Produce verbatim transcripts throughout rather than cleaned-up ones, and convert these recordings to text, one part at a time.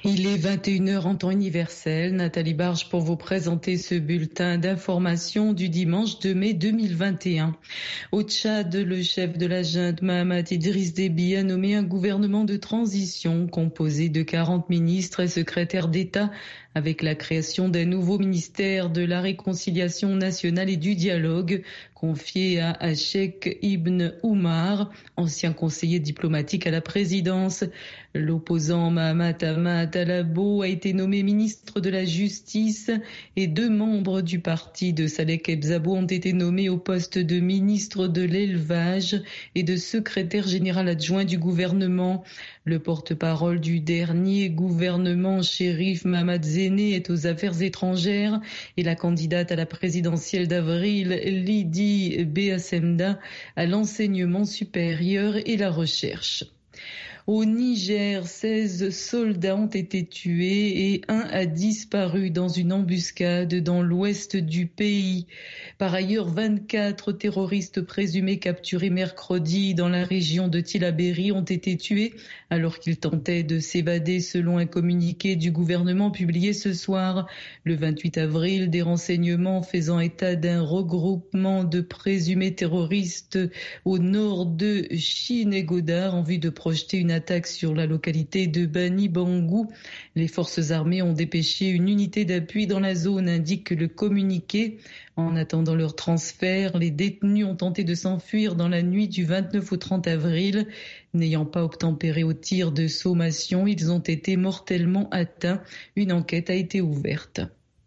Il est vingt et une heures en temps universel. Nathalie Barge pour vous présenter ce bulletin d'information du dimanche deux mai deux mille vingt et un. Au Tchad, le chef de la junte Mahamat Idriss Déby a nommé un gouvernement de transition composé de quarante ministres et secrétaires d'État avec la création d'un nouveau ministère de la réconciliation nationale et du dialogue confié à Achek Ibn Oumar, ancien conseiller diplomatique à la présidence. L'opposant Mahamat Ahmad Alabo a été nommé ministre de la Justice et deux membres du parti de Salek Ebzabo ont été nommés au poste de ministre de l'élevage et de secrétaire général adjoint du gouvernement. Le porte-parole du dernier gouvernement, Chérif Mohamed Zéné, est aux affaires étrangères et la candidate à la présidentielle d'avril, Lydie Beassemda, à l'enseignement supérieur et la recherche. Au Niger, seize soldats ont été tués et un a disparu dans une embuscade dans l'ouest du pays. Par ailleurs, vingt-quatre terroristes présumés capturés mercredi dans la région de Tillabéri ont été tués alors qu'ils tentaient de s'évader selon un communiqué du gouvernement publié ce soir. Le vingt-huit avril, des renseignements faisant état d'un regroupement de présumés terroristes au nord de Chinégodar en vue de projeter une attaque sur la localité de Bani Bangou. Les forces armées ont dépêché une unité d'appui dans la zone, indique le communiqué. En attendant leur transfert, les détenus ont tenté de s'enfuir dans la nuit du vingt-neuf au trente avril. N'ayant pas obtempéré au tir de sommation, ils ont été mortellement atteints. Une enquête a été ouverte.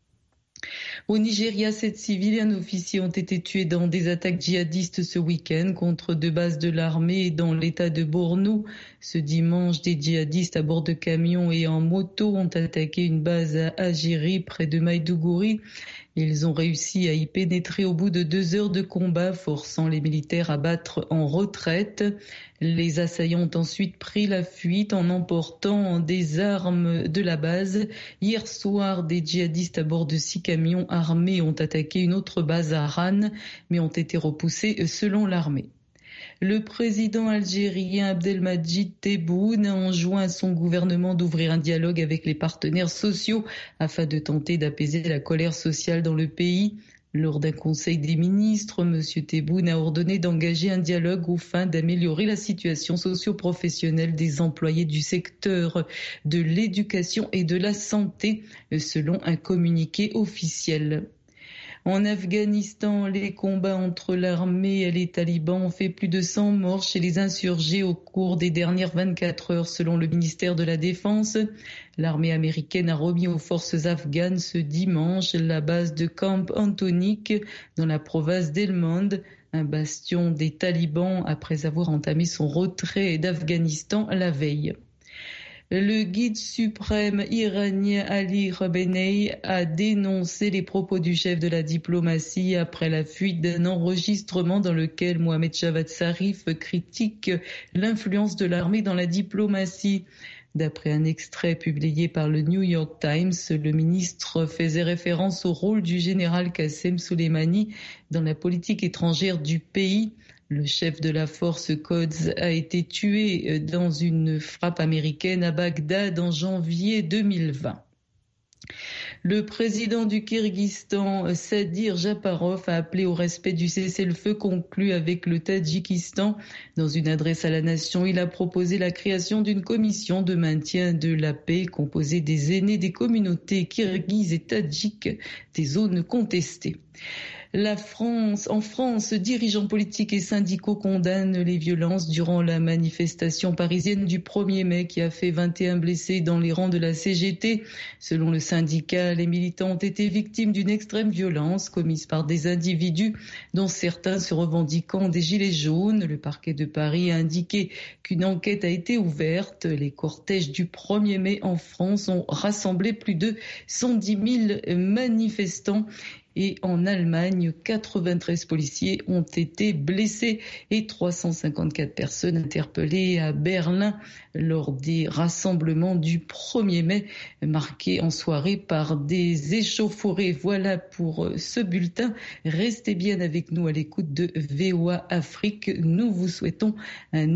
Au Nigeria, sept civils et un officier ont été tués dans des attaques djihadistes ce week-end contre deux bases de l'armée dans l'état de Borno. Ce dimanche, des djihadistes à bord de camions et en moto ont attaqué une base à Agiri près de Maïdougouri. Ils ont réussi à y pénétrer au bout de deux heures de combat, forçant les militaires à battre en retraite. Les assaillants ont ensuite pris la fuite en emportant des armes de la base. Hier soir, des djihadistes à bord de six camions armés ont attaqué une autre base à Ran, mais ont été repoussés selon l'armée. Le président algérien Abdelmadjid Tebboune a enjoint à son gouvernement d'ouvrir un dialogue avec les partenaires sociaux afin de tenter d'apaiser la colère sociale dans le pays. Lors d'un conseil des ministres, M. Tebboune a ordonné d'engager un dialogue aux fins d'améliorer la situation socio-professionnelle des employés du secteur de l'éducation et de la santé, selon un communiqué officiel. En Afghanistan, les combats entre l'armée et les talibans ont fait plus de cent morts chez les insurgés au cours des dernières vingt-quatre heures, selon le ministère de la Défense. L'armée américaine a remis aux forces afghanes ce dimanche la base de Camp Antonik dans la province d'Helmand, un bastion des talibans après avoir entamé son retrait d'Afghanistan la veille. Le guide suprême iranien Ali Khamenei a dénoncé les propos du chef de la diplomatie après la fuite d'un enregistrement dans lequel Mohamed Javad Zarif critique l'influence de l'armée dans la diplomatie. D'après un extrait publié par le New York Times, le ministre faisait référence au rôle du général Qassem Soleimani dans la politique étrangère du pays. Le chef de la force Quds a été tué dans une frappe américaine à Bagdad en janvier deux mille vingt. Le président du Kirghizistan, Sadir Japarov, a appelé au respect du cessez-le-feu conclu avec le Tadjikistan. Dans une adresse à la nation, il a proposé la création d'une commission de maintien de la paix composée des aînés des communautés kirghizes et tadjiques des zones contestées. La France, en France, dirigeants politiques et syndicaux condamnent les violences durant la manifestation parisienne du premier mai qui a fait vingt et un blessés dans les rangs de la C G T. Selon le syndicat, les militants ont été victimes d'une extrême violence commise par des individus dont certains se revendiquant des gilets jaunes. Le parquet de Paris a indiqué qu'une enquête a été ouverte. Les cortèges du premier mai en France ont rassemblé plus de cent dix mille manifestants. Et en Allemagne, quatre-vingt-treize policiers ont été blessés et trois cent cinquante-quatre personnes interpellées à Berlin lors des rassemblements du premier mai, marqués en soirée par des échauffourées. Voilà pour ce bulletin. Restez bien avec nous à l'écoute de V O A Afrique. Nous vous souhaitons un